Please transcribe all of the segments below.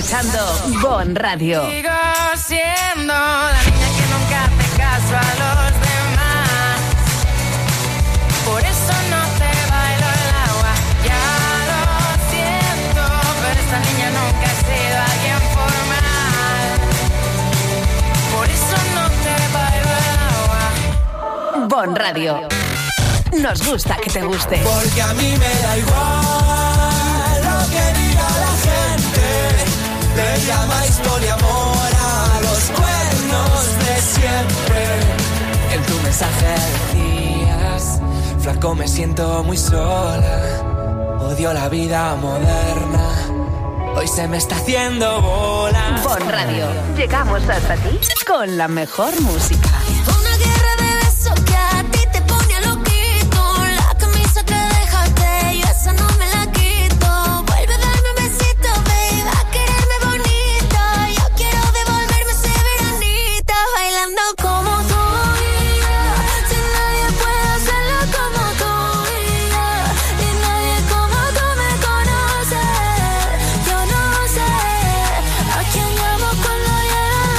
escuchando Bon Radio. Sigo siendo la niña que nunca hace caso a los demás. Por eso no te bailo el agua. Ya lo siento, pero esta niña nunca ha sido alguien formal. Por eso no te bailo el agua. Bon Radio. Nos gusta que te guste. Porque a mí me da igual lo que diga la gente. Le llamáis poliamor a los cuernos de siempre. En tu mensaje decías: flaco, me siento muy sola. Odio la vida moderna. Hoy se me está haciendo bola. Bon Radio. Llegamos hasta ti con la mejor música. Una guerra de besos que a ti te pone loquito. La camisa que dejaste, yo esa no me la quito. Vuelve a darme un besito, baby, a quererme bonita. Yo quiero devolverme ese veranito, bailando como tú, si nadie puede hacerlo como tú, y nadie como tú me conoce. Yo no sé a quién llamo cuando llegan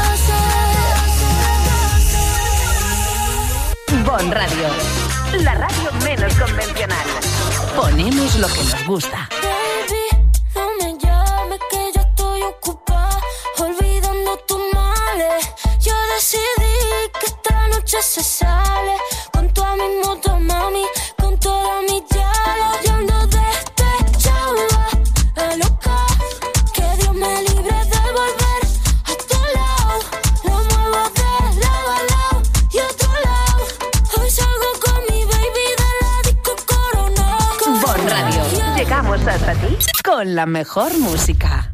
las 12. Bon Radio. La radio menos convencional. Ponemos lo que nos gusta. Baby, no me llames que yo estoy ocupada, olvidando tus males. Yo decidí que esta noche se sale con toda mi moto, mami, con toda mi yalo. Yo ando despechada, loca, que Dios me libre de volver a tu lado. Lo muevo de lado a lado y otro lado. Hoy salgo con mi baby de la disco Corona. Bon Radio. Llegamos hasta ti con la mejor música.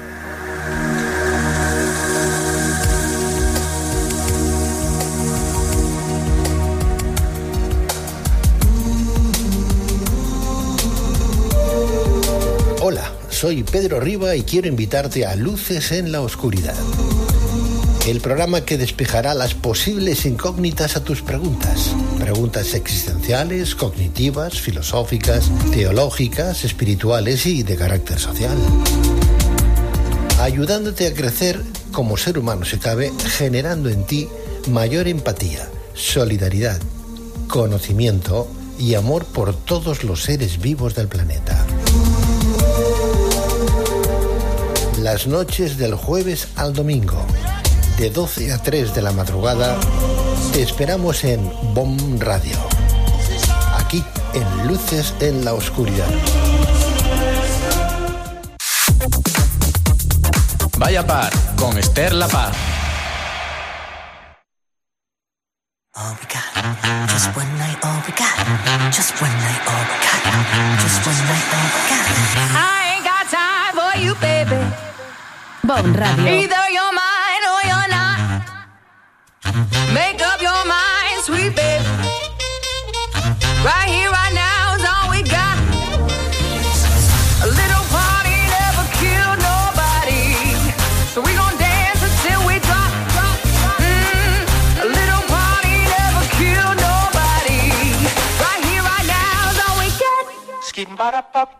Hola, soy Pedro Riba y quiero invitarte a Luces en la Oscuridad. El programa que despejará las posibles incógnitas a tus preguntas. Preguntas existenciales, cognitivas, filosóficas, teológicas, espirituales y de carácter social. Ayudándote a crecer como ser humano si cabe, generando en ti mayor empatía, solidaridad, conocimiento y amor por todos los seres vivos del planeta. Las noches del jueves al domingo, de 12 a 3 de la madrugada, te esperamos en Bon Radio, aquí en Luces en la Oscuridad. Vaya Par, con Esther La Paz. All we got, just one night, all we got, just one night, all we got, just one night, all we got. I ain't got time for you, baby. Bon Radio. Either you're mine or you're not. Make up your mind, sweet baby. Right here, right now is all we got. A little party never killed nobody, so we gon' dance until we drop. A little party never killed nobody. Right here, right now is all we got. Skin bada pop.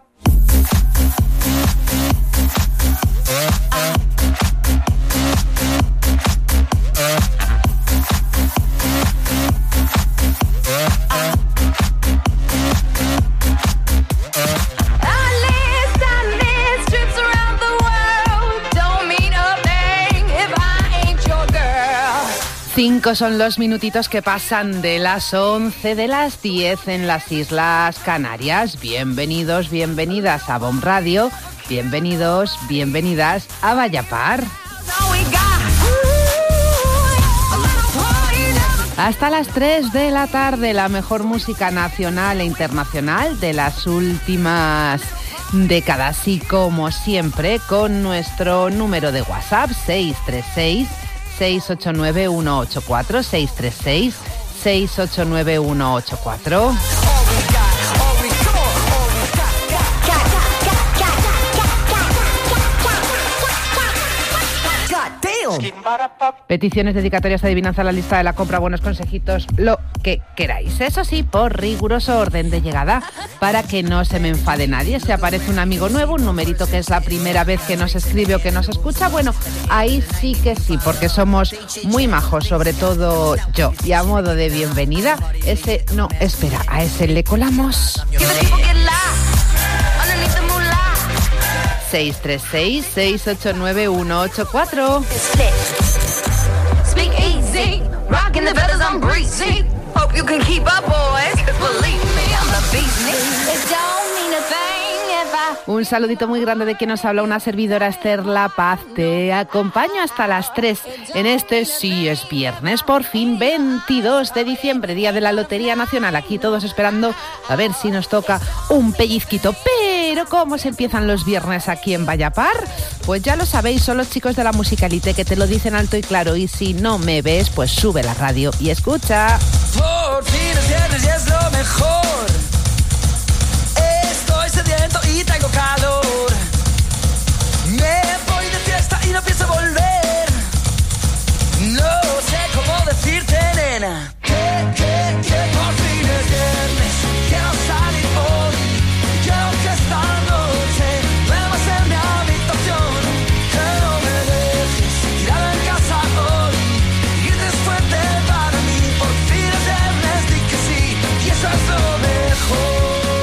Trips around the world don't mean a thing if I ain't your girl. 5 son los minutitos que pasan de las 11 de las 10 en las Islas Canarias. Bienvenidos, bienvenidas a Bon Radio. Bienvenidos, bienvenidas a Vaya Par. Hasta las 3 de la tarde, la mejor música nacional e internacional de las últimas décadas. Y como siempre, con nuestro número de WhatsApp, 636-689-184, 636-689-184. radio. Peticiones, dedicatorias, adivinanza, la lista de la compra, buenos consejitos, lo que queráis. Eso sí, por riguroso orden de llegada, para que no se me enfade nadie. Si aparece un amigo nuevo, un numerito que es la primera vez que nos escribe o que nos escucha, bueno, ahí sí que sí, porque somos muy majos, sobre todo yo. Y a modo de bienvenida, ese no, espera, a ese le colamos. 636-689-184. Speak easy, rocking the feathers, I'm breezy. Hope you can keep up, boys, 'cause believe me, I'm the beast. It don't mean a thing if I... Un saludito muy grande de quien nos habla, una servidora, Esther La Paz. Te acompaño hasta las 3 en este sí es viernes, por fin 22 de diciembre, día de la Lotería Nacional. Aquí todos esperando a ver si nos toca un pellizquito. Pero ¿cómo se empiezan los viernes aquí en Vallapar? Pues ya lo sabéis, son los chicos de la Musicalité que te lo dicen alto y claro. Y si no me ves, pues sube la radio y escucha. Por fin es viernes y es lo mejor. Estoy sediento y traigo calor. Me voy de fiesta y no pienso volver. No sé cómo decirte, nena, que por fin es viernes. Quiero salir hoy. Quiero que esta noche duermas en mi habitación. Que no me dejes tirado en casa hoy. Irte es fuerte para mí. Por fin es viernes, di que sí. Y eso es lo mejor.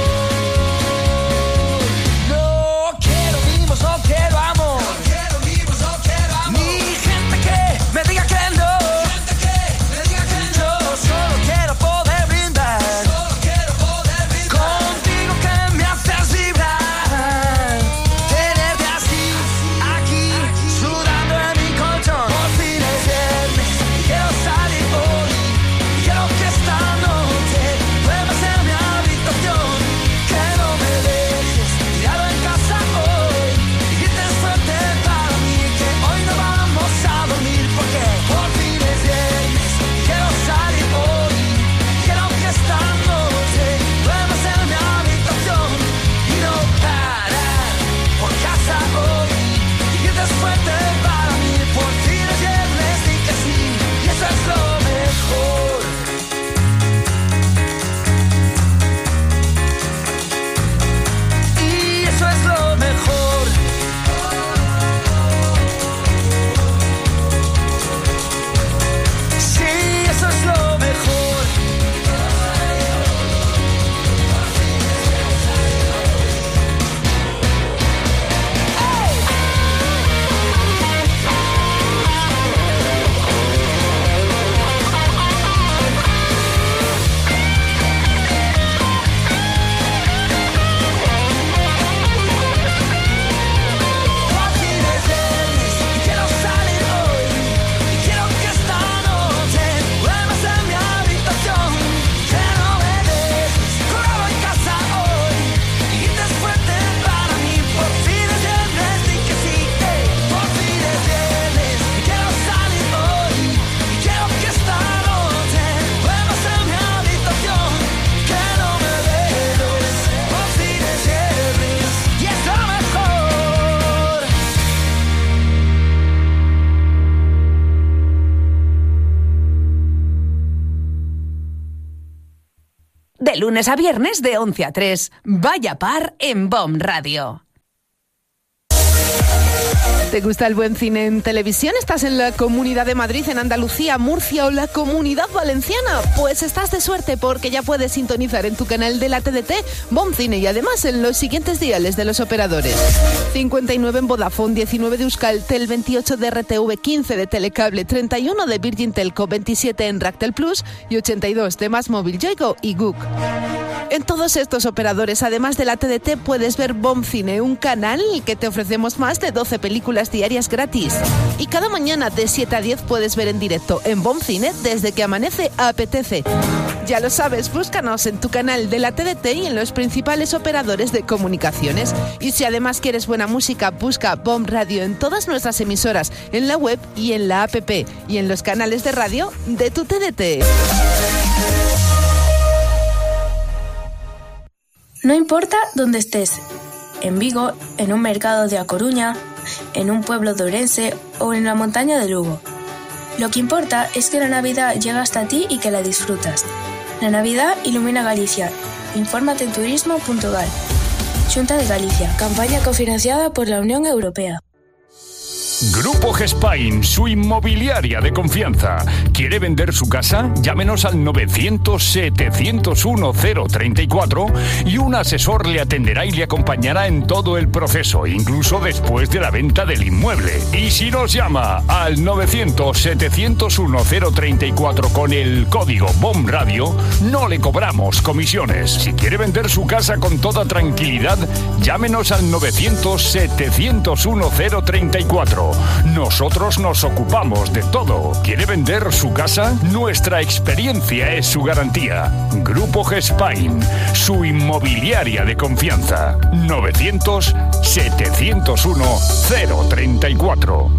No quiero mimos, no quiero amor. No quiero mimos, no quiero amor. Ni gente que me diga que no. Gente que me diga que no. Yo solo quiero poder brindar. Solo quiero poder brindar. Contigo que me haces vibrar. Tenerte así, aquí, sudando en mi colchón. Por fin es viernes, quiero salir hoy. Quiero que esta noche duermas en mi habitación. Que no me dejes tirado en casa hoy. Y te suerte para mí que hoy no vamos a dormir. Porque por fin es viernes, quiero salir hoy. Quiero que esta noche duermas en mi habitación. Y no parar por casa hoy. Y te suerte para mí. Por fin es viernes, di que sí. Y eso es lo mejor. Y eso es lo mejor. Sí, eso es lo mejor. Por fin es viernes y quiero salir hoy. Y quiero que esta noche duermas en mi habitación. Que no me dejes colgado en casa hoy. Y te es fuerte para mí. Por fin es viernes, di que sí. Por fin es viernes y quiero salir hoy. Y quiero que esta noche duermas en mi habitación. Que no me dejes. Por fin es viernes y es lo mejor. De lunes a viernes de 11 a 3. Vallapar en BOM Radio. ¿Te gusta el buen cine en televisión? ¿Estás en la Comunidad de Madrid, en Andalucía, Murcia o la Comunidad Valenciana? Pues estás de suerte porque ya puedes sintonizar en tu canal de la TDT BOM Cine y además en los siguientes diales de los operadores. 59 en Vodafone, 19 de Euskaltel, 28 de RTV, 15 de Telecable, 31 de Virgin Telco, 27 en Ractel Plus y 82 de Más Móvil, Yoigo y Guk. En todos estos operadores, además de la TDT, puedes ver BOM Cine, un canal que te ofrecemos más de 12 películas diarias gratis. Y cada mañana de 7 a 10 puedes ver en directo en BOM Cine desde que amanece apetece. Ya lo sabes, búscanos en tu canal de la TDT y en los principales operadores de comunicaciones. Y si además quieres buena música, busca BOM Radio en todas nuestras emisoras, en la web y en la app y en los canales de radio de tu TDT. No importa dónde estés, en Vigo, en un mercado de A Coruña, en un pueblo de Ourense o en la montaña de Lugo. Lo que importa es que la Navidad llega hasta ti y que la disfrutas. La Navidad ilumina Galicia. Infórmate en turismo.gal. Xunta de Galicia. Campaña cofinanciada por la Unión Europea. Grupo Gespain, su inmobiliaria de confianza. ¿Quiere vender su casa? Llámenos al 900-701-034 y un asesor le atenderá y le acompañará en todo el proceso, incluso después de la venta del inmueble. Y si nos llama al 900-701-034 con el código BOM Radio, no le cobramos comisiones. Si quiere vender su casa con toda tranquilidad, llámenos al 900-701-034. Nosotros nos ocupamos de todo. ¿Quiere vender su casa? Nuestra experiencia es su garantía. Grupo Gespain, su inmobiliaria de confianza. 900-701-034.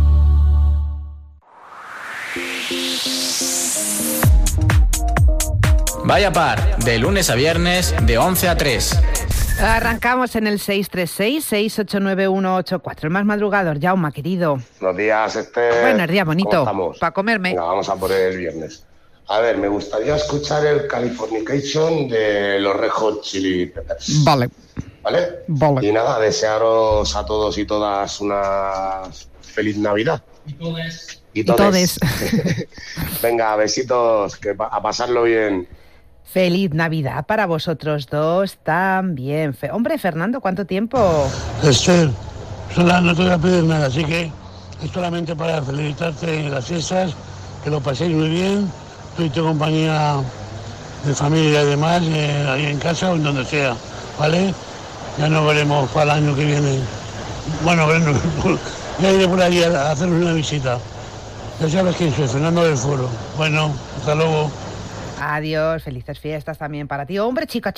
Vaya par, de lunes a viernes, de 11 a 3. Arrancamos en el 636-689-184. El más madrugador, Jaume, querido. Buenos días, Esther. Buenos días, bonito. ¿Cómo estamos? Para comerme. Venga, vamos a por el viernes. A ver, me gustaría escuchar el Californication de los Red Hot Chili Peppers. Vale. ¿Vale? Vale. Y nada, desearos a todos y todas una feliz Navidad. Y todes. Venga, besitos, que a pasarlo bien. Feliz Navidad para vosotros dos también. Hombre, Fernando, ¿cuánto tiempo? Esther, no te voy a pedir nada, así que es solamente para felicitarte en las fiestas, que lo paséis muy bien, tú y tu compañía de familia y demás, ahí en casa o en donde sea, ¿vale? Ya nos veremos para el año que viene. Bueno, ya iré por allí a hacernos una visita. Ya sabes quién soy, Fernando del Foro. Bueno, hasta luego. Adiós, felices fiestas también para ti. Hombre, chica.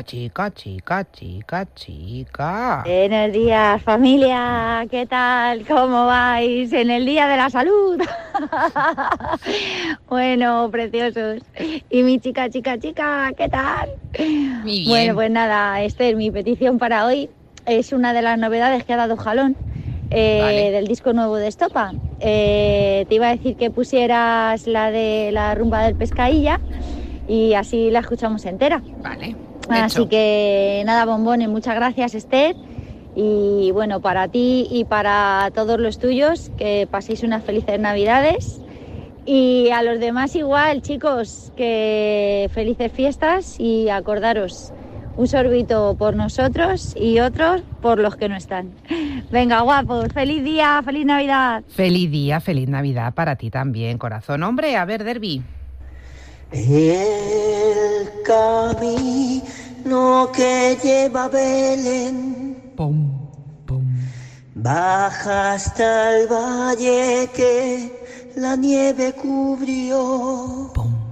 Buenos días, familia. ¿Qué tal? ¿Cómo vais en el Día de la Salud? Bueno, preciosos. Y mi chica, ¿qué tal? Bien. Bueno, pues nada, Esther, mi petición para hoy es una de las novedades que ha dado jalón. Vale. Del disco nuevo de Estopa. Te iba a decir que pusieras la de la rumba del Pescailla y así la escuchamos entera. Vale. Así hecho. que nada, bombones, muchas gracias, Esther. Y bueno, para ti y para todos los tuyos, que paséis unas felices Navidades. Y a los demás igual, chicos, que felices fiestas y acordaros, un sorbito por nosotros y otros por los que no están. Venga, guapos, feliz día, feliz Navidad. Feliz día, feliz Navidad para ti también, corazón. Hombre, a ver, Derby. El camino que lleva a Belén baja hasta el valle que la nieve cubrió.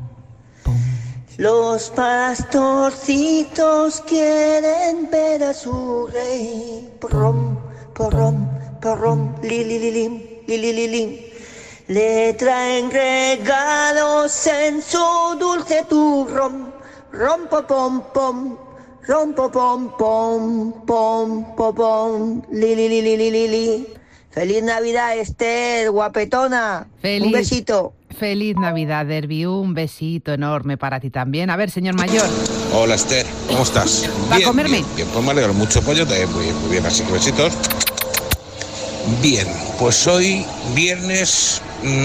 Los pastorcitos quieren ver a su rey. Porrom, porrom, porrom, lilililim, lilililim. Le traen regalos en su dulce turrón. Rompo pom pom, rompo pom pom, pom pom pom, lililililili. Feliz Navidad, Esther, guapetona. Feliz. Un besito. Feliz Navidad, Derby. Un besito enorme para ti también. A ver, señor mayor. Hola, Esther. ¿Cómo estás? ¿Va a comerme? Bien, pues me alegro mucho. Pues yo también muy bien. Así que besitos. Bien, pues hoy, viernes...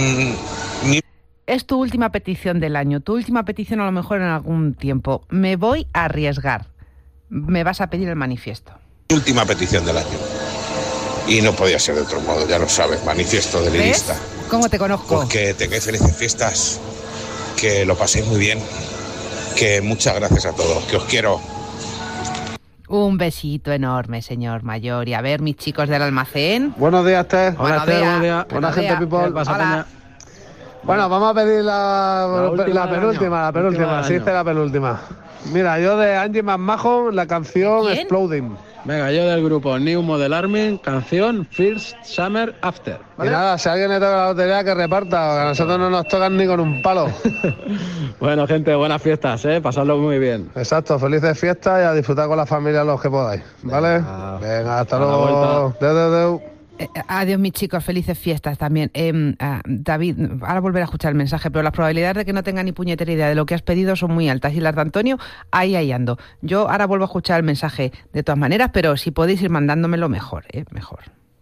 Es tu última petición del año. Tu última petición a lo mejor en algún tiempo. Me voy a arriesgar. Me vas a pedir el manifiesto. Última petición del año. Y no podía ser de otro modo, ya lo sabes. Manifiesto de lista. ¿Cómo te conozco? Pues que tengáis felices fiestas, que lo paséis muy bien, que muchas gracias a todos, que os quiero. Un besito enorme, señor mayor. Y a ver, mis chicos del almacén. Buenos días, Esther. Hola, Esther, buenos días. Buena gente, people. Hola. Bueno, vamos a pedir la penúltima. Sí, la penúltima. Mira, yo de Angie McMahon, la canción ¿Quién? Exploding. Venga, yo del grupo New Model Army, canción First Summer After. ¿Vale? Y nada, si a alguien le toca la lotería, que reparta, porque a nosotros no nos tocan ni con un palo. Bueno, gente, buenas fiestas, pasadlo muy bien. Exacto, felices fiestas y a disfrutar con la familia los que podáis, ¿vale? Venga, hasta luego. Deu. Adiós, mis chicos, felices fiestas también. David, ahora volveré a escuchar el mensaje, pero las probabilidades de que no tenga ni puñetera idea de lo que has pedido son muy altas. Y las de Antonio, ahí ando. Yo ahora vuelvo a escuchar el mensaje de todas maneras, pero si podéis ir mandándomelo mejor, mejor.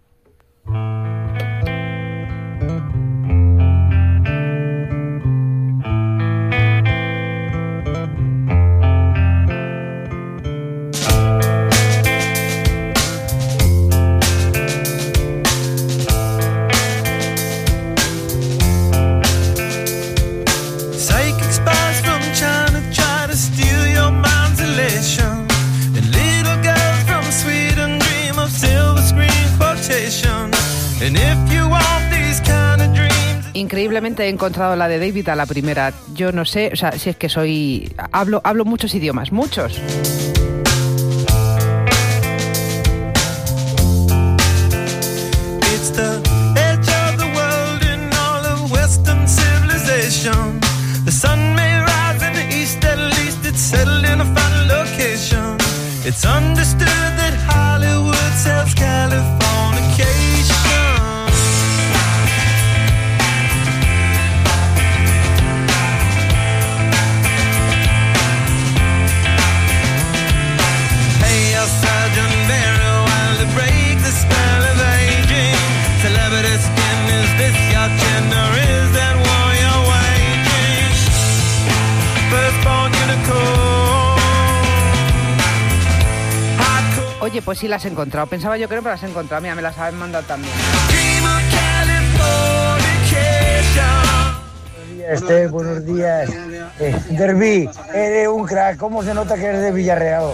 Increíblemente he encontrado la de David a la primera. Yo no sé, o sea, si es que hablo muchos idiomas, muchos. It's the edge of the world in all of Western civilization. The sun may rise in the east, at least it's settled in a final location. It's understood that Hollywood sells Californication. Oye, pues sí las he encontrado. Pensaba yo que no, pero las he encontrado. Mira, me las habéis mandado también. Buenos días. Derby, eres un crack. ¿Cómo se nota que eres de Villarreal?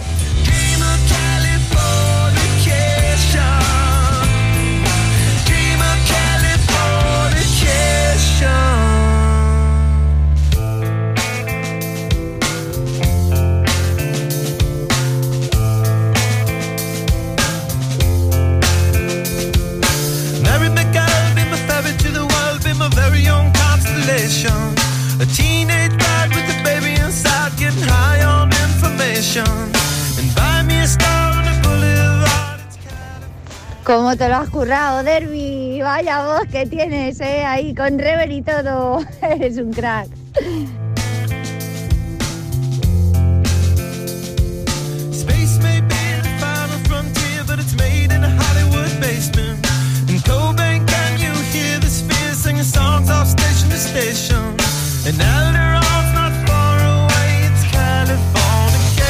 A teenage bride with a baby inside, getting high on information. And buy me a star on a boulevard. ¿Cómo te lo has currado, Derby? Vaya voz que tienes, ahí con rever y todo. Eres un crack. Space may be the final frontier, but it's made in a Hollywood basement. In Cobain, can you hear the spheres singing songs off station to station? And Alderon's not far away, it's Californication.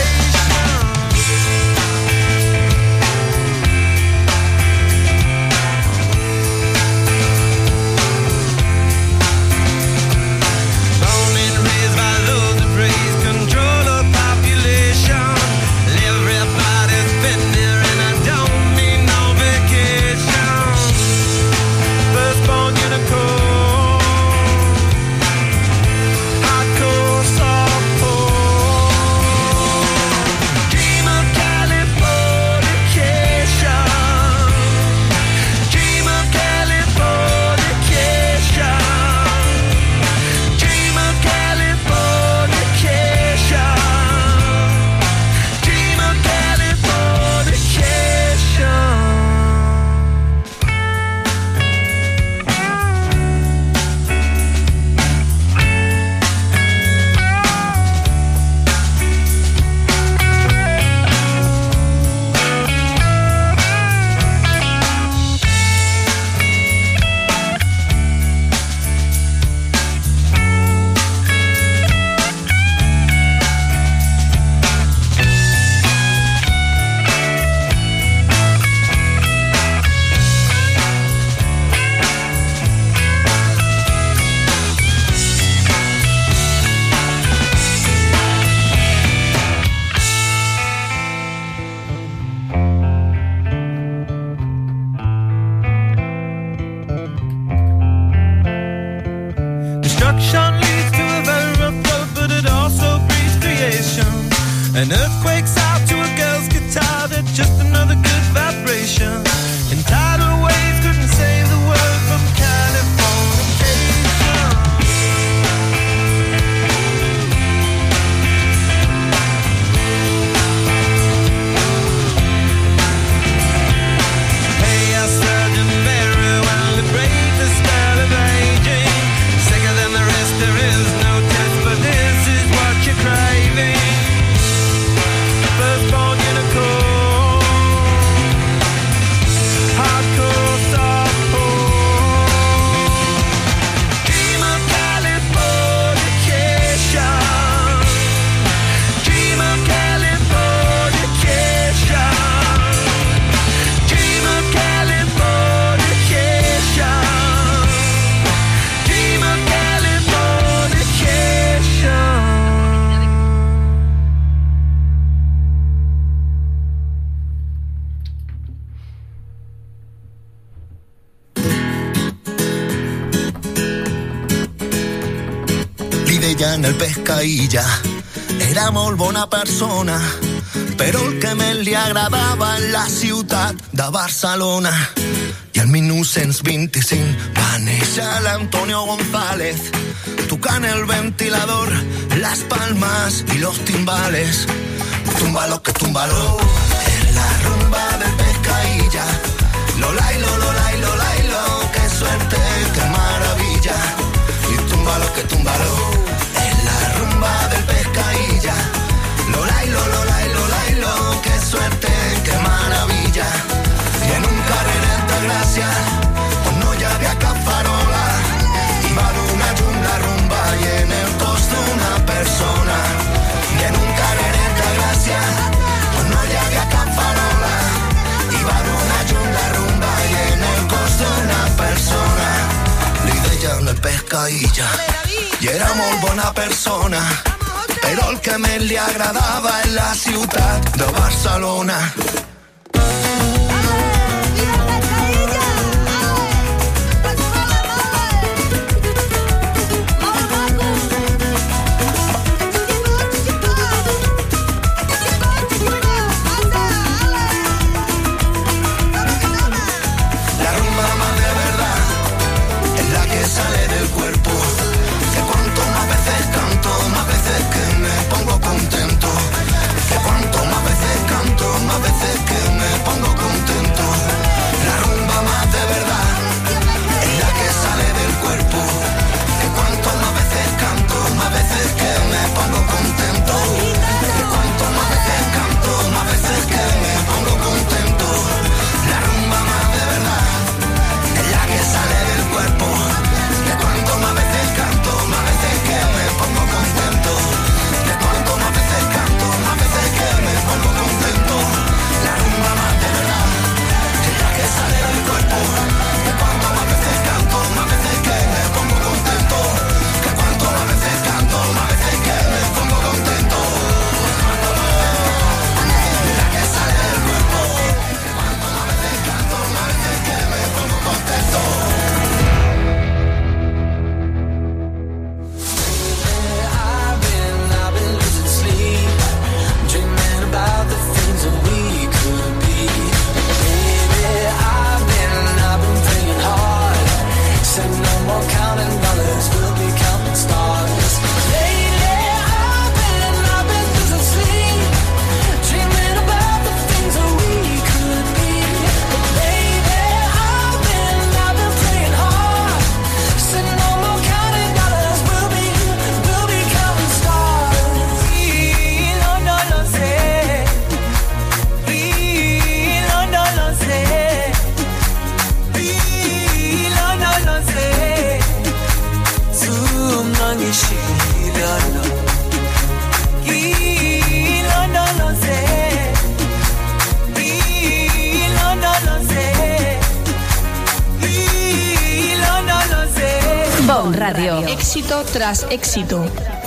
Born and raised by those who praise control of population. Everybody's been there and I don't mean no vacation. Firstborn unicorn. Destruction leads to a very rough road, but it also breeds creation. An earthquake's out to a girl's guitar, that's just another good vibration. And tidal waves couldn't save the world from Californication. Hey, a surgeon deia en el Pescaïlla era molt bona persona, però el que més li agradava en la ciutat de Barcelona. I el 1925 va néixer l'Antonio González, tocant el ventilador, las palmas y los timbales. Túmbalo que túmbalo, es la rumba del Pescaïlla. Lolailo, lolailo, lolailo, qué suerte, qué maravilla. Y túmbalo que túmbalo, es la rumba del Pescaïlla. Lolailo, lolailo, lolailo, qué suerte, qué maravilla. Y en un carrer de Gràcia, on no hi havia cap farola, hi va d'una llum la rumba i en el cos d'una persona. I en un carrer de Gràcia, on no hi havia cap farola, hi va d'una llum la rumba i en el cos d'una persona. Li deien el Pescaïlla i era molt bona persona, però el que més li agradava en la ciutat de Barcelona. Sale del cuerpo, que cuanto más veces canto, más veces que me pongo contento, que cuanto más veces canto, más veces que me pongo contento. La rumba más de verdad es la que sale del cuerpo, que cuanto más veces canto, más veces que me pongo contento, que cuanto más veces canto, más veces que me pongo contento. La rumba más de verdad es la que sale del cuerpo, que cuanto más veces canto, más veces que me pongo contento, que cuanto más veces canto, más veces que me pongo contento. La rumba más de verdad es la que sale del cuerpo, que cuanto más veces canto, más veces que me pongo contento, que cuanto más veces canto, más veces que me pongo contento. La que sale del cuerpo, que cuanto más veces canto, más veces que me pongo contento. About the things that we could be. Baby, I've been praying hard. Said no more counting dollars, we'll be counting stars. Lately, I've been losing sleep, dreaming about the things that we could be. Baby, I've been praying hard. Said no more counting dollars, we'll be counting stars. No, no sé. BOM Radio. Éxito tras éxito.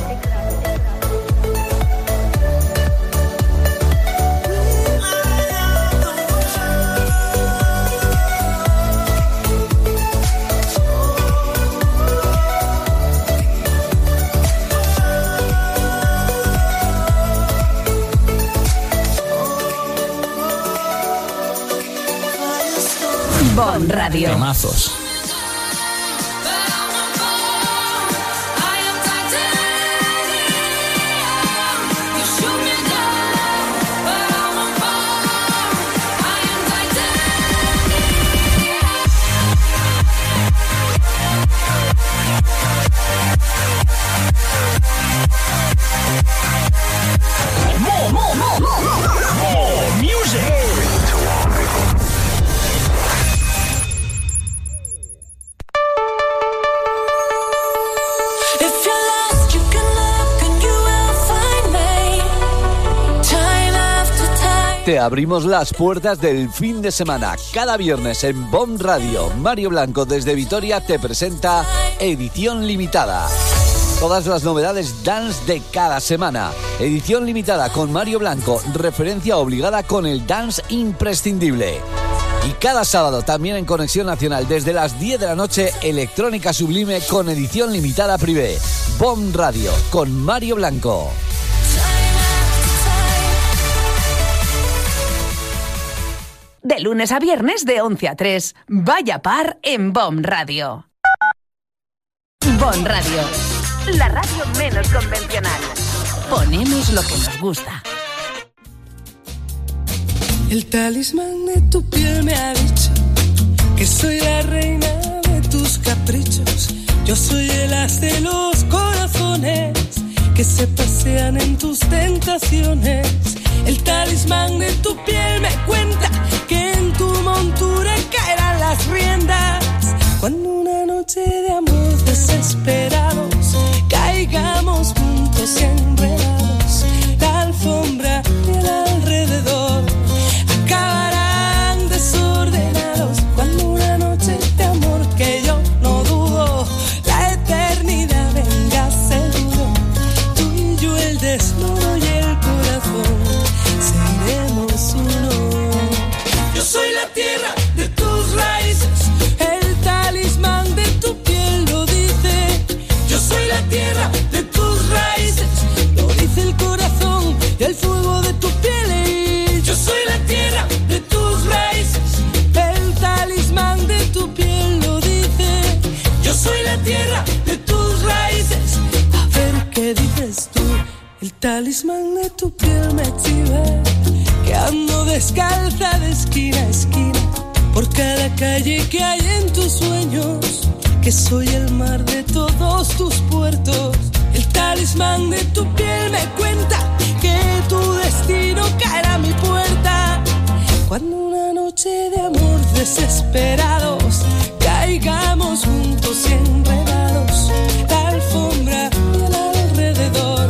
BOM Radio. Temazos. Te abrimos las puertas del fin de semana. Cada viernes en BOM Radio, Mario Blanco desde Vitoria te presenta Edición Limitada. Todas las novedades dance de cada semana. Edición Limitada con Mario Blanco, referencia obligada con el dance imprescindible. Y cada sábado también en Conexión Nacional desde las 10 de la noche, Electrónica Sublime con edición limitada privé. BOM Radio con Mario Blanco. De lunes a viernes de 11 a 3. Vaya par en BOM Radio. BOM Radio. La radio menos convencional. Ponemos lo que nos gusta. El talismán de tu piel me ha dicho que soy la reina de tus caprichos. Yo soy el as de los corazones que se pasean en tus tentaciones. El talismán de tu piel me cuenta que en tu montura caerán las riendas. Cuando una noche de amor desesperados caigamos juntos y enredados, la alfombra y el alrededor acabarán desordenados. Cuando una noche de amor que yo no dudo, la eternidad venga seguro, tú y yo el desnudo y el corazón seremos uno. Yo soy la tierra de tus raíces, el talismán de tu piel lo dice. Yo soy la tierra de tus raíces, lo dice el corazón y el fuego de tu piel. Yo soy la tierra de tus raíces, el talismán de tu piel lo dice. Yo soy la tierra de tus raíces. A ver qué dices tú. El talismán de tu piel me chiva, que ando descalza de esquina a esquina por cada calle que hay en tus sueños, que soy el mar de todos tus puertos. El talismán de tu piel me cuenta que tu destino caerá a mi puerta. Cuando una noche de amor desesperados caigamos juntos y enredados, la alfombra y el alrededor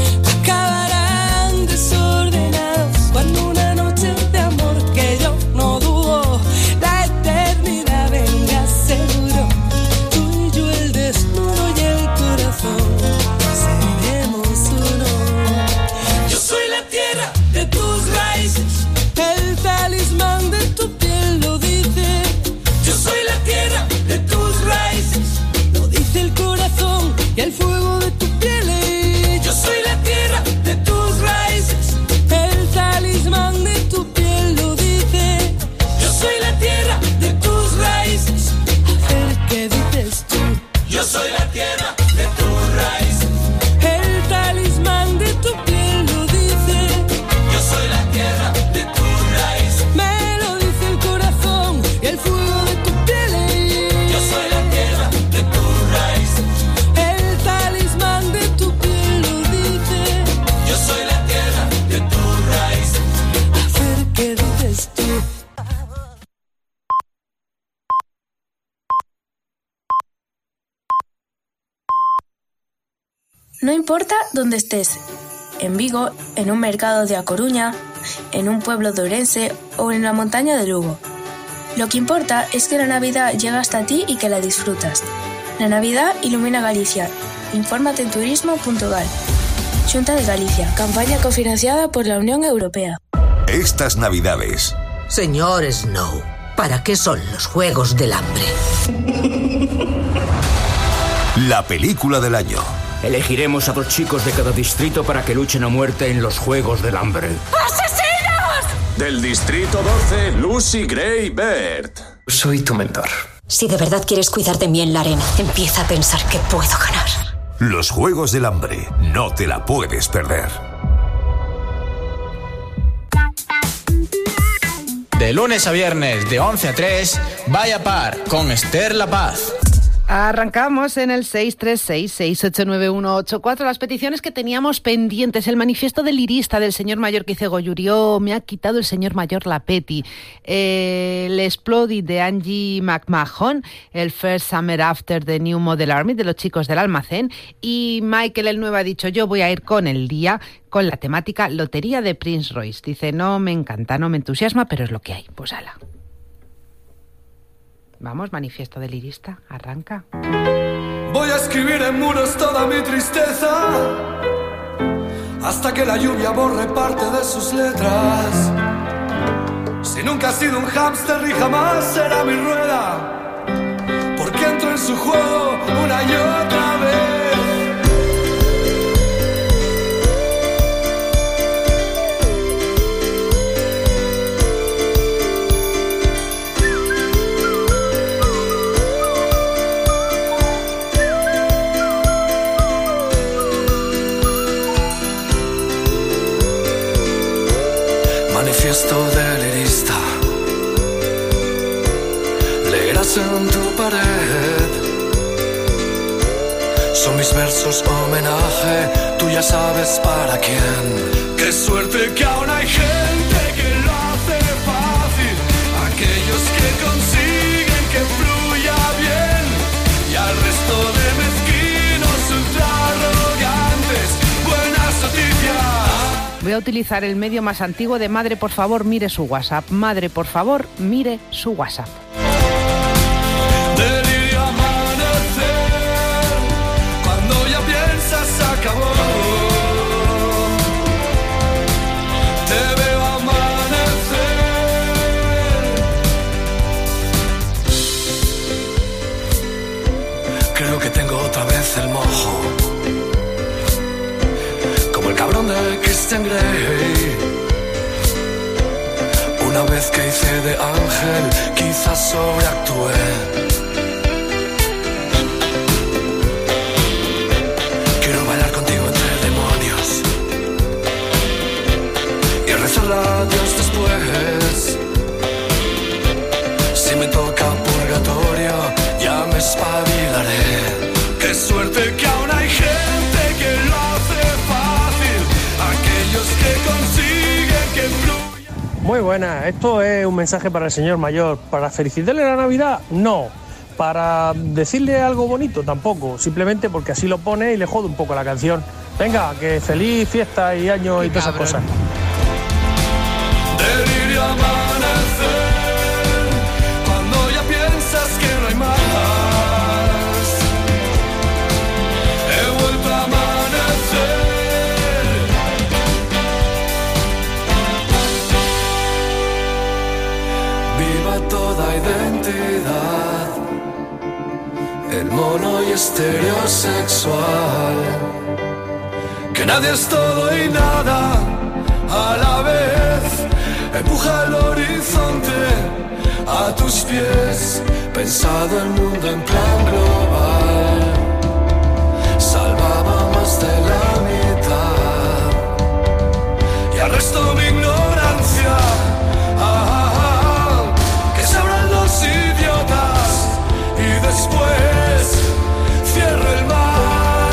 acabarán desordenados. Cuando una noche de amor que yo no dudo, la eternidad venga seguro, tú y yo el desnudo y el corazón seremos uno. Yo soy la tierra de tus raíces, el talismán de tu piel lo dice. Yo soy la tierra de tus raíces, lo dice el corazón y el fuego de tu piel. Yo soy la tierra de tus raíces, el talismán de tu piel lo dice. Yo soy la tierra de tus raíces. A ver qué dices tú. Yo soy la tierra de tus raíces, el talismán de tu piel lo dice. Yo soy la tierra de tus raíces, me lo dice el corazón y el fuego de tu piel. Yo soy la tierra de tus raíces, el talismán de tu piel lo dice. Yo soy la tierra de tus raíces. A ver qué dices tú. No importa dónde estés, en Vigo, en un mercado de A Coruña, en un pueblo de Ourense o en la montaña de Lugo. Lo que importa es que la Navidad llega hasta ti y que la disfrutas. La Navidad ilumina Galicia. Infórmate en turismo.gal. Xunta de Galicia. Campaña cofinanciada por la Unión Europea. Estas Navidades. Señor Snow, ¿para qué son los Juegos del Hambre? La película del año. Elegiremos a 2 chicos de cada distrito para que luchen a muerte en los Juegos del Hambre. ¡Asesinos! Del distrito 12, Lucy Gray Baird. Soy tu mentor. Si de verdad quieres cuidar de mí en la arena, empieza a pensar que puedo ganar. Los Juegos del Hambre. No te la puedes perder. De lunes a viernes, de 11 a 3, Vaya Par, con Esther La Paz. Arrancamos en el 636-689-184 las peticiones que teníamos pendientes. El manifiesto del lirista del señor mayor que dice Goyurió, me ha quitado el señor mayor la peti. El Exploded de Angie McMahon, el First Summer After de New Model Army de los chicos del almacén. Y Michael el Nuevo ha dicho, yo voy a ir con el día, con la temática Lotería de Prince Royce. Dice, no me encanta, no me entusiasma, pero es lo que hay. Pues ala. Vamos, manifiesto del lirista, arranca. Voy a escribir en muros toda mi tristeza hasta que la lluvia borre parte de sus letras. Si nunca has sido un hámster y jamás será mi rueda, porque entro en su juego una y otra vez. Manifiesto delirista, leerás en tu pared. Son mis versos homenaje, tú ya sabes para quién. Qué suerte que aún hay gente que lo hace fácil, aquellos que consiguen que fluya bien, y al resto de mezquinos ultra arrogantes, buenas noticias. Voy a utilizar el medio más antiguo de madre, por favor, mire su WhatsApp. Madre, por favor, mire su WhatsApp. Delirio amanecer, cuando ya piensas acabó. Te veo amanecer. Creo que tengo otra vez el mojo, como el cabrón de Christian Grey. Una vez que hice de ángel, quizás sobreactué. Quiero bailar contigo entre demonios y rezarle a Dios después. Si me toca purgatorio, ya me espabilaré. Qué suerte que aún hay gente que lo hace fácil, aquellos que consiguen que fluya. Muy buena, esto es un mensaje para el señor mayor. ¿Para felicitarle la Navidad? No. ¿Para decirle algo bonito? Tampoco. Simplemente porque así lo pone y le jode un poco la canción. Venga, que feliz fiesta y año y todas esas cosas. Delirio amanecer, cuando ya piensas que no hay más. He vuelto a amanecer. Viva toda identidad, el mono y estereosexual. Que nadie es todo y nada a la vez. Empuja el horizonte a tus pies, pensado el mundo en plan global. Salvaba más de la mitad y arresto mi ignorancia. Que sabrán los idiotas y después cierro el mar.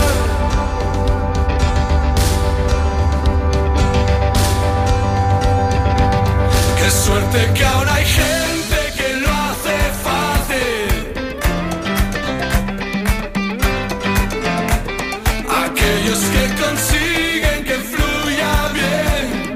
Qué suerte que aún hay gente que lo hace fácil, aquellos que consiguen que fluya bien.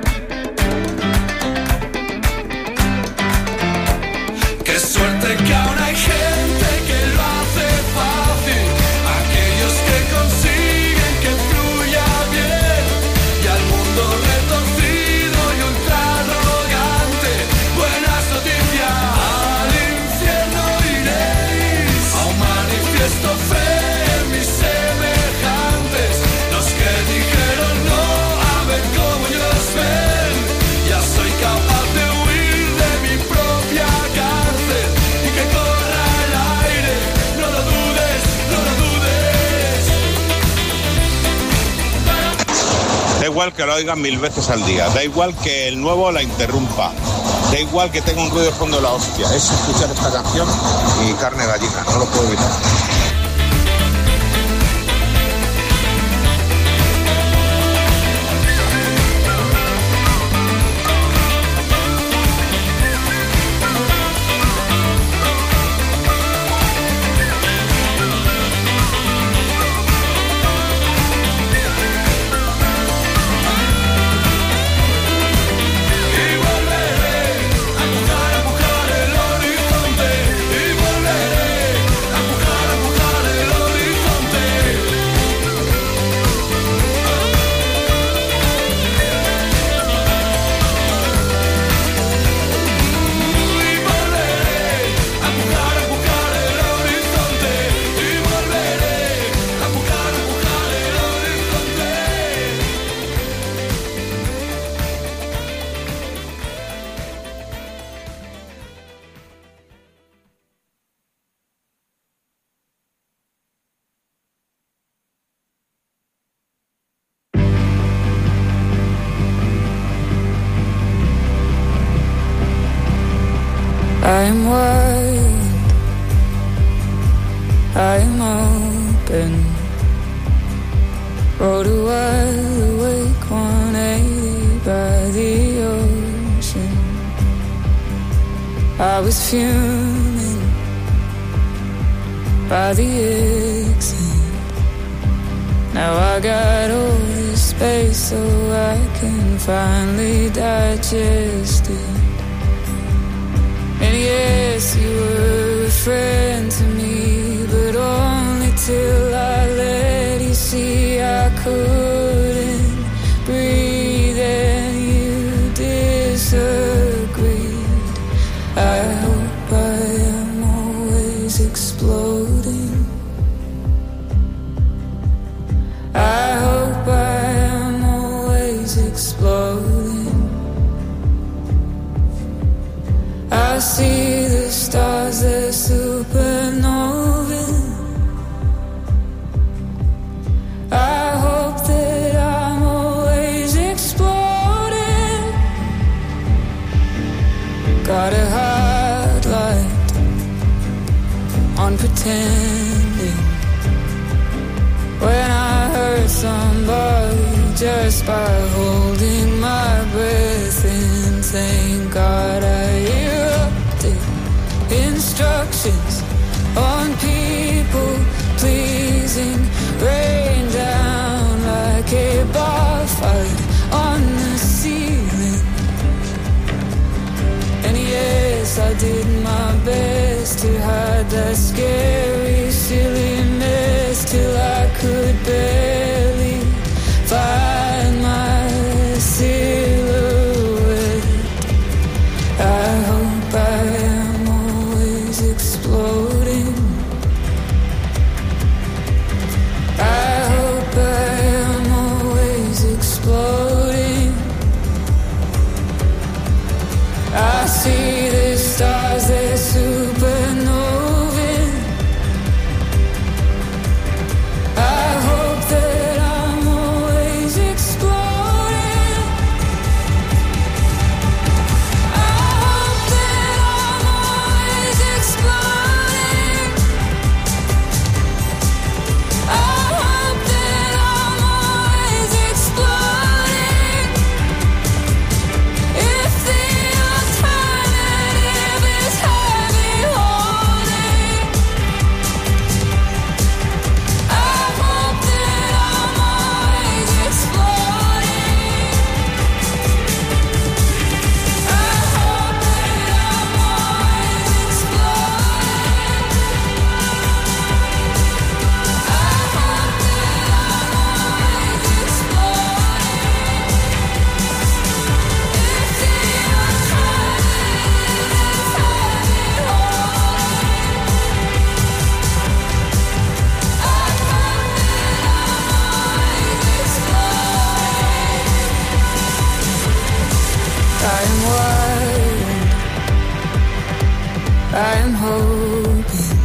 Qué suerte que aún hay gente que lo hace fácil, aquellos que consiguen que fluya bien, y al mundo retorcido y ultra arrogante, buenas noticias. Al infierno iréis, a un manifiesto fe en mis semejantes, los que dijeron no a ver cómo ellos ven. Ya soy capaz de huir de mi propia cárcel y que corra el aire, no lo dudes, no lo dudes. Da igual que lo oigan 1000 veces al día, da igual que el nuevo la interrumpa, da igual que tenga un ruido de fondo la hostia, es escuchar esta canción y carne gallina, no lo puedo evitar. Empujar el horizonte y volveré a empujar I'm wild, I'm open. Rode a wide awake 180 by the ocean. I was fuming by the exit. Now I got all this space so I can finally digest it. And yes, you were a friend to me, but only till I let you see I couldn't breathe and you disagreed. I hope I am always exploding. I hope I am always exploding. I see the stars, they're supernovae. I hope that I'm always exploding. Got a hard light on pretending. When I hurt somebody just by holding my breath in, thank God I upped it. Instructions on people pleasing, rain down like a bar fight on the ceiling. And yes, I did my best to hide that scary, silly mess till I could barely find my silhouette. I hope I am always exploding. I hope I am always exploding. I see the stars, they're supernovae. I hope that I'm always exploding. I hope that I'm always exploding. I hope that I'm always exploding. If the alternative is heavy holding, I hope that I'm always exploding. I hope that I'm always exploding. I hope that I'm always I'm wild, I'm hoping.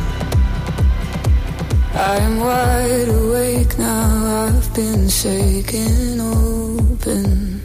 I'm wide awake now, I've been shaken open.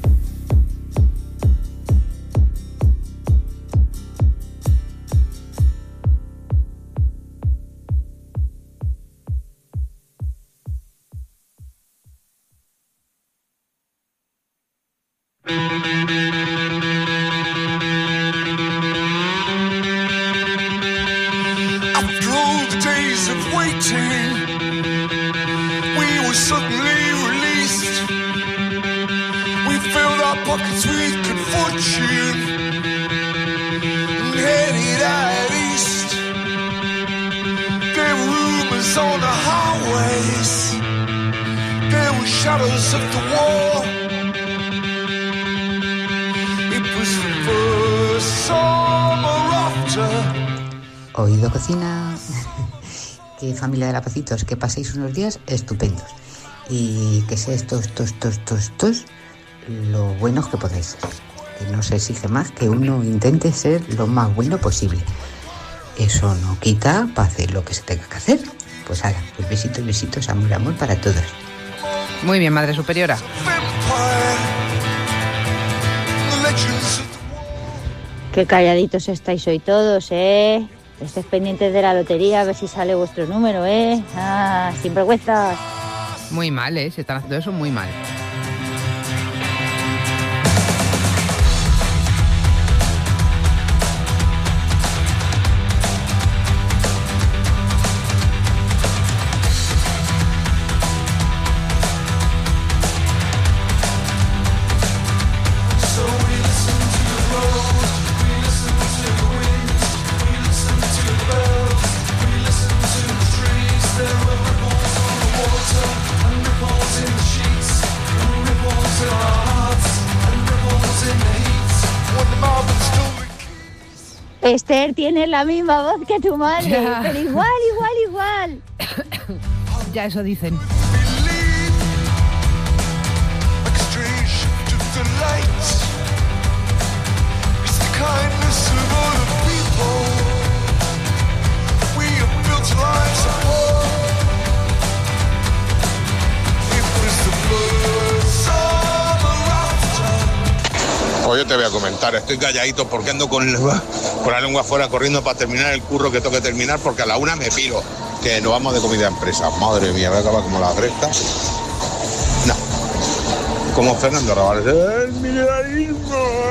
After all the days of waiting, we were suddenly released. We filled our pockets with good fortune and headed out east. There were rumors on the highways, there were shadows of the war. It was the first summer after. Oído Cocina, que familia de Lapacitos, que paséis unos días estupendos y que seáis todos lo buenos que podáis ser. Que no se exige más que uno intente ser lo más bueno posible. Eso no quita para hacer lo que se tenga que hacer. Pues ahora, pues besitos, besitos, amor, amor para todos. Muy bien, Madre Superiora. Qué calladitos estáis hoy todos, ¿eh? Estéis pendientes de la lotería, a ver si sale vuestro número, ¿eh? Ah, sin vergüenzas. Muy mal, se están haciendo eso muy mal. Esther, tienes la misma voz que tu madre, Ya. pero igual. Ya eso dicen. Pues yo te voy a comentar, estoy calladito porque ando con la lengua fuera corriendo para terminar el curro que tengo que terminar, porque a la 1 me piro, que nos vamos de comida a empresa. Madre mía, voy a acabar como las grestas. No, como Fernando Arrabal. ¡El milenarismo!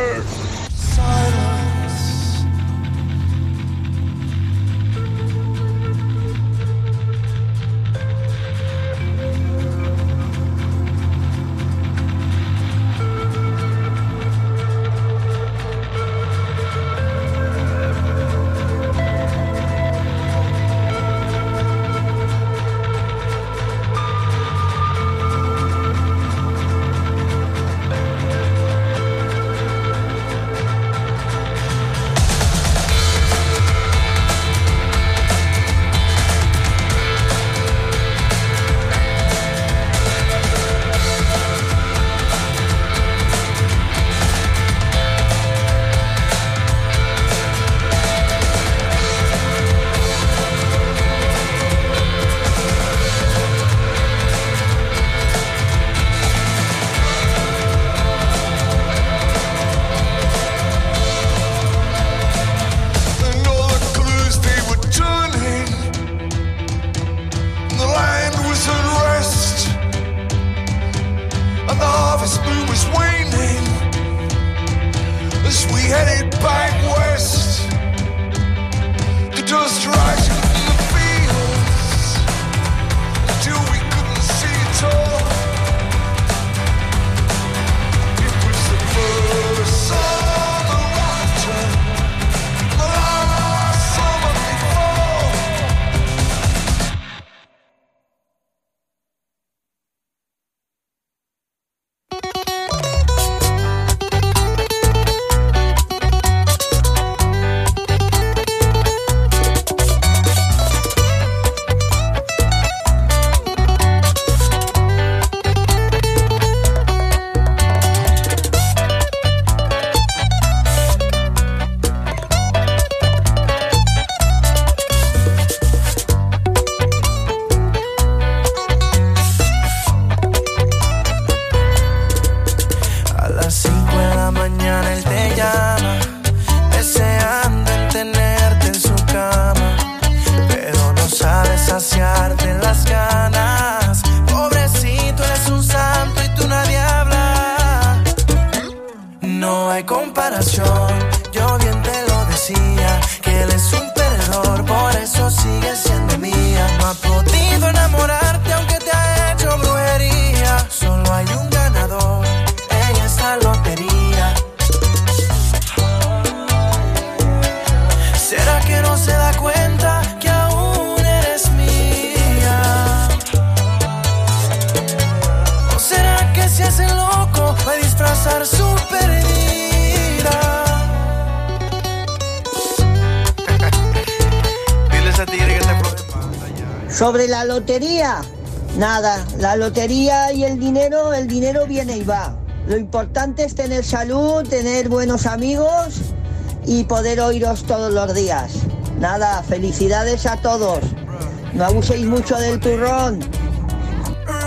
Sobre la lotería, nada, la lotería y el dinero viene y va. Lo importante es tener salud, tener buenos amigos y poder oíros todos los días. Nada, felicidades a todos. No abuséis mucho del turrón.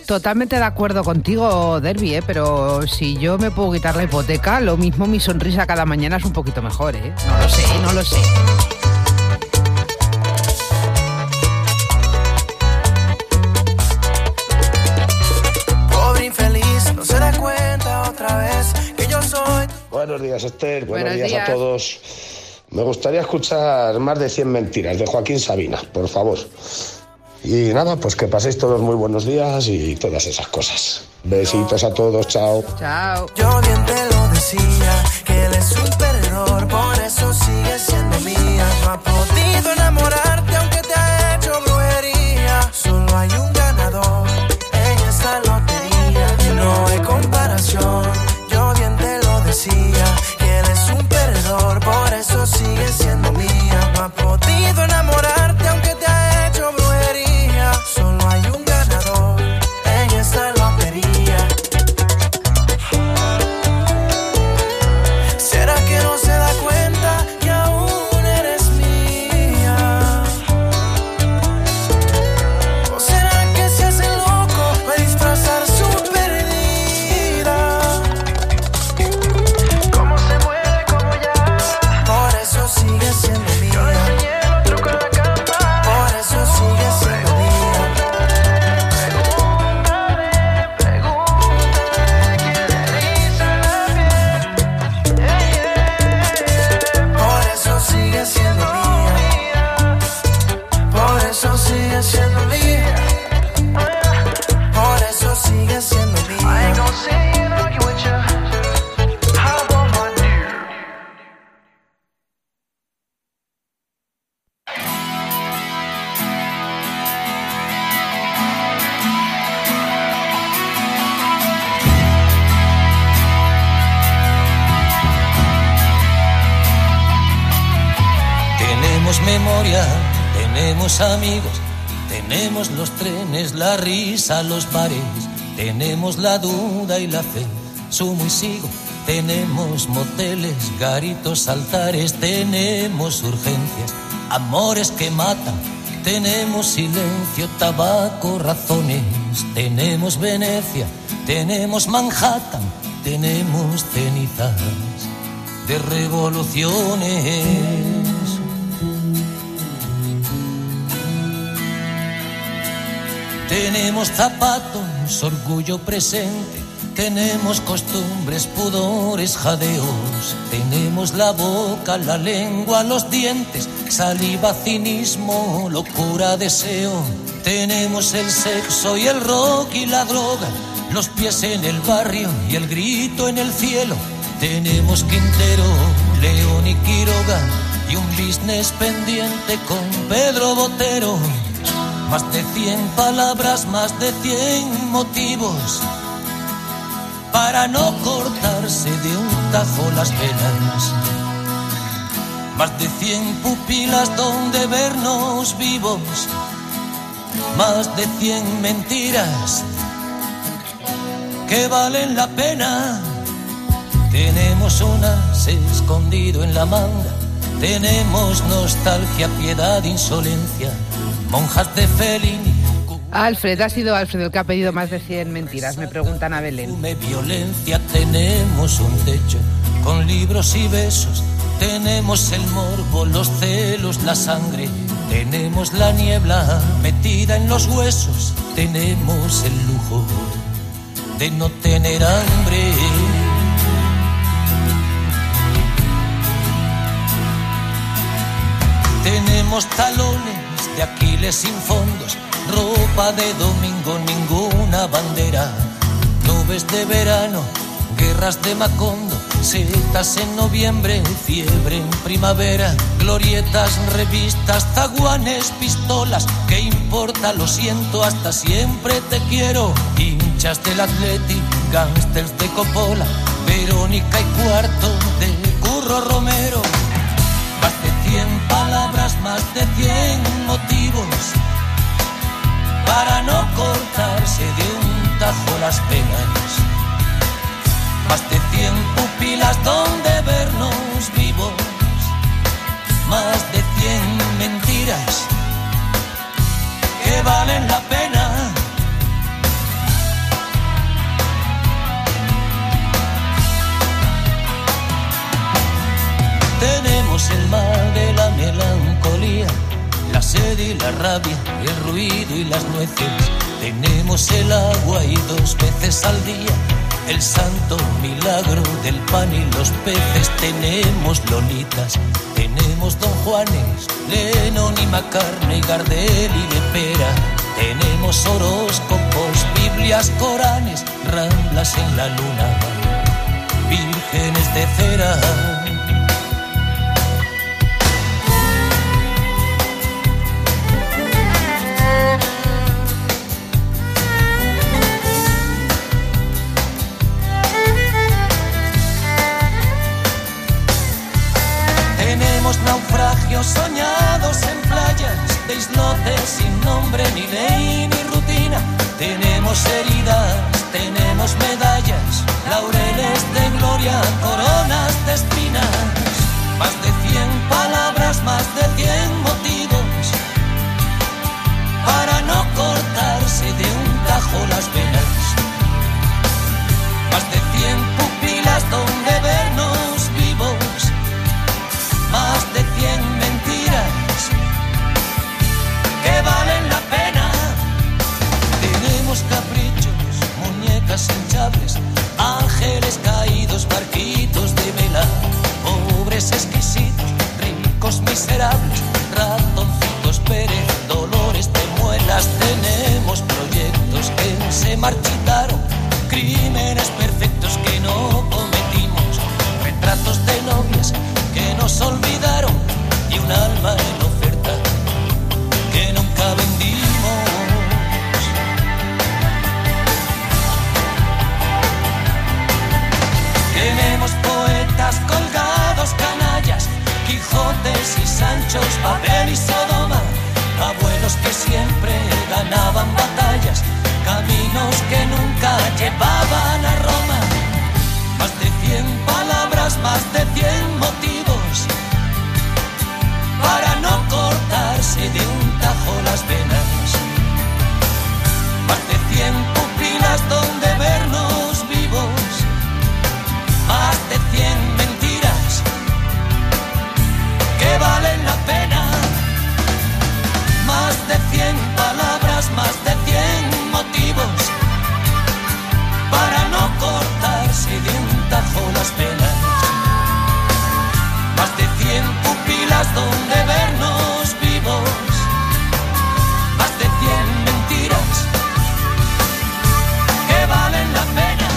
Totalmente de acuerdo contigo, Derby, pero si yo me puedo quitar la hipoteca, lo mismo mi sonrisa cada mañana es un poquito mejor, ¿eh? No lo sé. Pobre infeliz, no se da cuenta otra vez que yo soy. Buenos días, Esther. Buenos días días a todos. Me gustaría escuchar Más de 100 mentiras de Joaquín Sabina, por favor. Y nada, pues que paséis todos muy buenos días y todas esas cosas. Besitos a todos, chao. Chao. Yo bien te lo decía, que él es un perdedor, por eso sigue siendo mía. No ha podido enamorarte aunque te ha hecho brujería. Solo hay un ganador en esta lotería. No hay comparación, yo bien te lo decía, que él es un perdedor, por eso sigue siendo mía. No ha podido enamorarte aunque te ha hecho brujería. Solo hay un ganador en esta lotería. ¿Será que no se da cuenta que aún eres mía? ¿O será que se hace loco para disfrazar su pérdida? ¿Cómo se mueve, cómo ya? Por eso sigue siendo mía. Yo le enseñé el truco en la cama. Por eso sigue siendo mía. Por eso sigue siendo mía. Por eso sigue siendo mía. Por eso sigue siendo mía. I ain't gonna sit here and argue with ya. How about my dear? Tenemos memoria, tenemos amigos, tenemos los trenes, la risa, los bares, tenemos la duda y la fe, sumo y sigo, tenemos moteles, garitos, altares, tenemos urgencias, amores que matan, tenemos silencio, tabaco, razones, tenemos Venecia, tenemos Manhattan, tenemos cenizas de revoluciones. Tenemos zapatos, orgullo presente, tenemos costumbres, pudores, jadeos, tenemos la boca, la lengua, los dientes, saliva, cinismo, locura, deseo, tenemos el sexo y el rock y la droga, los pies en el barrio y el grito en el cielo, tenemos Quintero, León y Quiroga y un business pendiente con Pedro Botero. Más de 100 palabras, más de 100 motivos para no cortarse de un tajo las venas. Más de 100 pupilas donde vernos vivos. Más de 100 mentiras que valen la pena. Tenemos un as escondido en la manga. Tenemos nostalgia, piedad, insolencia. Monjas de Fellini. Alfred, ha sido Alfred el que ha pedido más de 100 mentiras, me preguntan a Belén. Violencia, tenemos un techo con libros y besos, tenemos el morbo, los celos, la sangre, tenemos la niebla metida en los huesos, tenemos el lujo de no tener hambre. Tenemos talones de Aquiles sin fondos, ropa de domingo, ninguna bandera, nubes de verano, guerras de Macondo, setas en noviembre, fiebre en primavera, glorietas, revistas, zaguanes, pistolas, ¿qué importa? Lo siento, hasta siempre te quiero, hinchas del Athletic, gángsters de Coppola, Verónica y Cuarto de Curro Romero. Más de 100 palabras, más de 100 motivos para no cortarse de un tajo las penas. Más de 100 pupilas donde vernos vivos. Más de 100 mentiras que valen la pena. Tenemos el mal de la melancolía, la sed y la rabia, el ruido y las nueces. Tenemos el agua y 2 veces al día, el santo milagro del pan y los peces. Tenemos lolitas, tenemos Don Juanes, Lennon y McCartney, Gardel y Lepera. Tenemos horóscopos, Biblias, Coranes, ramblas en la luna, vírgenes de cera. Tenemos naufragios soñados en playas de islotes sin nombre, ni ley ni rutina. Tenemos heridas, tenemos medallas, laureles de gloria, coronas de espinas. Más de 100 palabras, más de 100 motivos para no cortarse de un tajo las venas. Más de 100 pupilas donde vernos vivos, más de 100 mentiras que valen la pena. Tenemos caprichos, muñecas hinchables, ángeles caídos, barquitos de vela, pobres exquisitos, ricos miserables, ratoncitos Pérez, dolores de muelas. Tenemos proyectos que se marchitaron, crímenes perfectos que no cometimos, retratos de novias que nos olvidaron y un alma en oferta que nunca vendimos. Tenemos poetas colgados, canallas, Quijotes y Sanchos, Babel y Sodoma, abuelos que siempre ganaban batallas, caminos que nunca llevaban a Roma. Más de 100 palabras, más de 100 motivos para no cortarse de un tajo las venas. Más de 100 pupilas donde vernos vivos, más de 100 mentiras que valen la pena. Más de 100 palabras, más de 100 motivos para no cortarse de un tajo las venas. Más de 100 pupilas donde vernos vivos, más de 100 mentiras que valen la pena.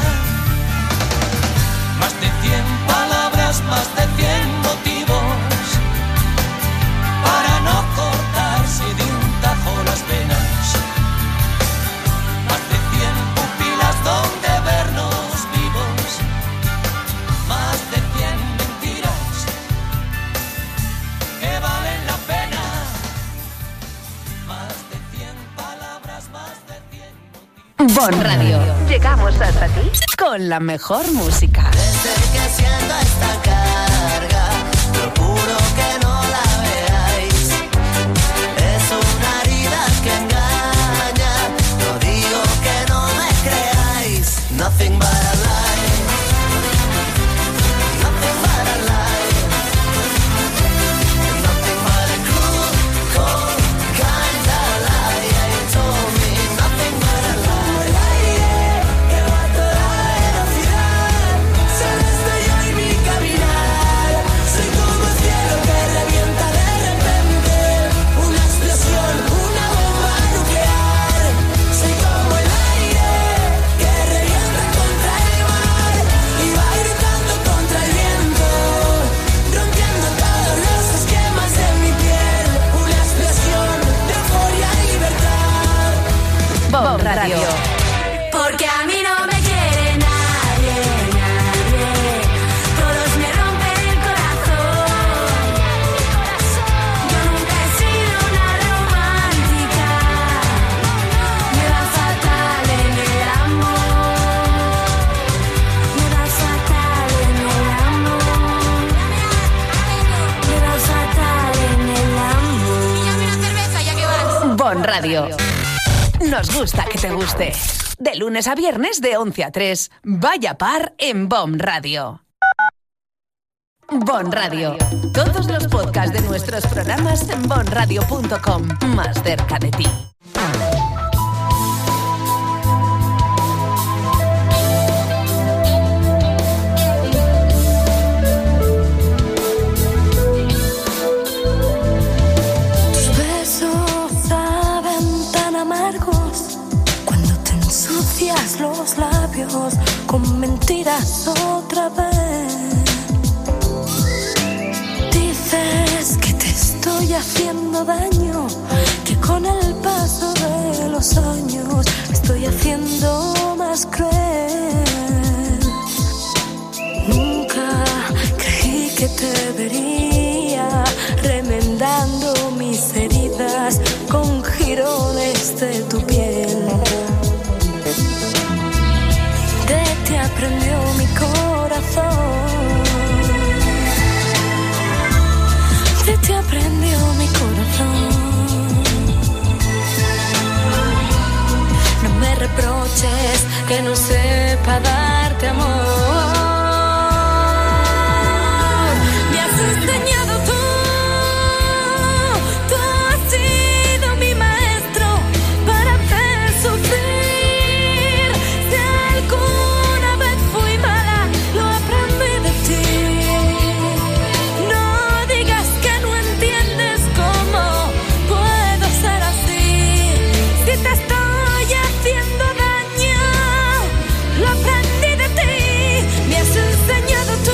Más de 100 palabras, más de 100 motivos para no cortarse de un tajo las venas. Más de 100 pupilas donde vernos vivos, más de 100 mentiras que valen la pena. Más de 100 palabras, más de 100 motivos. Bon Radio. Llegamos hasta ti con la mejor música. Desde que siento esta carga, procuro que no la veáis. Es una herida que engaña, no digo que no me creáis. Nothing but a lie, nothing but a lie, nothing but a cruel, cold kind of lie. Yeah, you told me nothing but a lie. Que va toda la velocidad, celeste yo y mi caminar. Soy como el cielo que revienta de repente, una explosión, una bomba nuclear. Soy como el aire que revienta contra el mar y va gritando contra el viento, rompiendo todos los esquemas de mi piel. Una explosión de euforia y libertad. Bon Radio. Porque a mí no me quiere nadie, nadie. Todos me rompen el corazón. Yo nunca he sido una romántica. Me va fatal en el amor. Me va fatal en el amor. Me va fatal en el amor. Píllame una cerveza ya que vas. Bon Radio. Nos gusta que te guste. De lunes a viernes de 11 a 3. Vaya par en Bon Radio. Bon Radio. Todos los podcasts de nuestros programas en bonradio.com. Más cerca de ti. Tus besos saben tan amargos cuando te ensucias los labios con mentiras otra vez. Dices que te estoy haciendo daño, que con el paso de los años me estoy haciendo más cruel. Nunca creí que te vería remendando mis heridas con jirones de tu piel. De ti aprendió mi corazón. Te aprendió mi corazón. No me reproches que no sepa darte amor. Me has enseñado tú has sido mi maestro para hacer sufrir. Si alguna vez fui mala, lo aprendí de ti. Si te estoy haciendo daño, lo aprendí de ti, me has enseñado tú.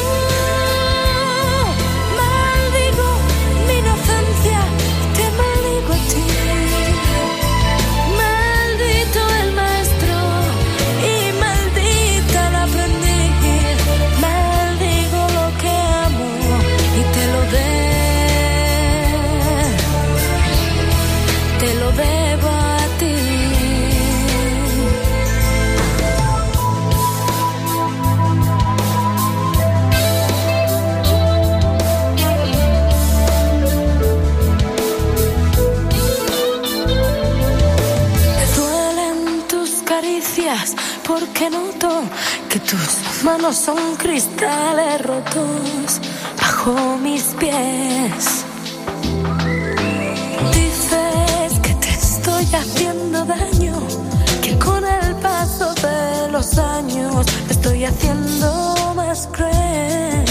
Maldigo mi inocencia, te maldigo a ti. Maldito el maestro y maldita la aprendiz. Maldigo lo que amo y te lo debo a ti. Me duelen tus caricias porque noto que tus manos son cristales rotos bajo mis pies. Estoy haciendo daño, que con el paso de los años me estoy haciendo más cruel.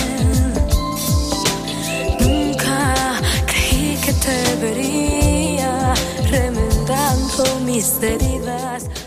Nunca creí que te vería remendando mis heridas.